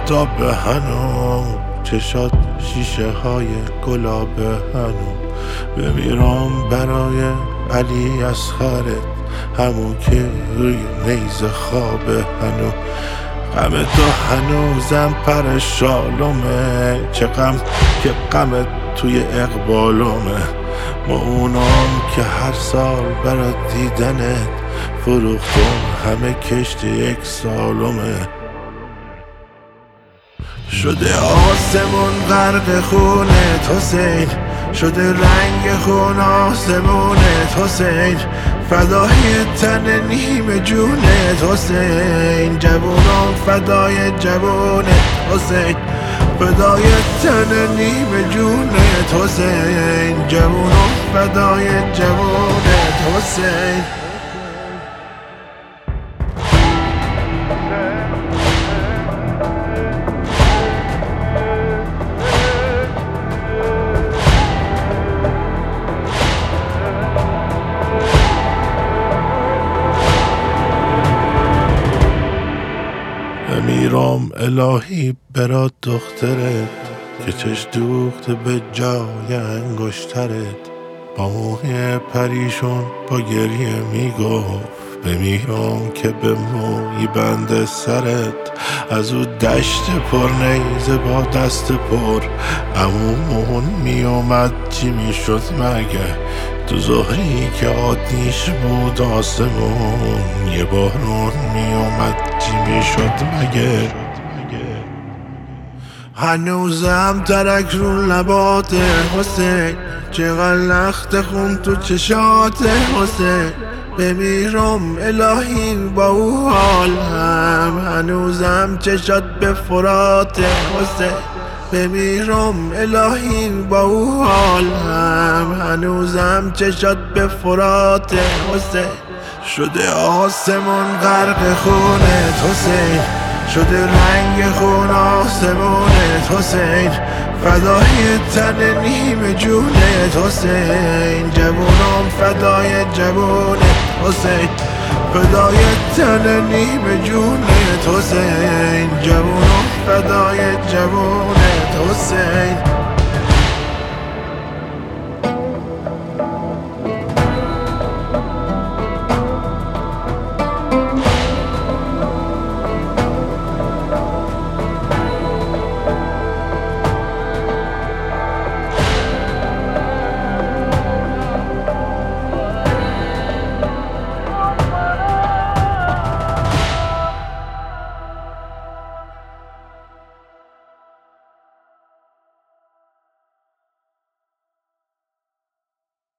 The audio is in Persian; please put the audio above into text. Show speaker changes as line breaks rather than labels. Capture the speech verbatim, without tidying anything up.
آفتاب هنو، چشات شیشه های گلاب هنو. بمیرم برای علی اصغرت، همون که روی نیز خواب هنو. غم تو هنوزم پرشالومه، چه غم که غمت توی اقبالومه. ما اونام که هر سال برای دیدنت فروختم همه کشت یک سالومه. شده آسمون غرق خونت حسین، شده رنگ خون آسمونت حسین. فدای تن نیم جونت حسین، جوونم فدای جوونت حسین. فدای تن نیم جونت حسین، جوونم فدای جوونت حسین. میرم الهی برات دخترت که چش دوخته به جای انگشترت. با موی پریشون با گریه میگفت بمیرم که به موی بند سرت. از او دشت پر نیزه با دست پر عمومون میومد چی میشد مگه؟ تو ظهری که آتیش بود آسمون، یه بارون میومد چی میشد مگه؟ هنوزم ترک رو لبات حسین، چقدر لخت خون تو چشات حسین. بمیرم الهی با او حال هم، هنوزم چشات به فرات حسین. بمیرم الهی با او حال هم، هنوزم چشات به فرات حسین. شده آسمون غرق خونت حسین، شده رنگ خون آسمونت حسین. فدای تن نیم جونت حسین، جوونم فدای جوونت حسین. فدای تن نیم جونت حسین، جوونم فدای جوونت حسین.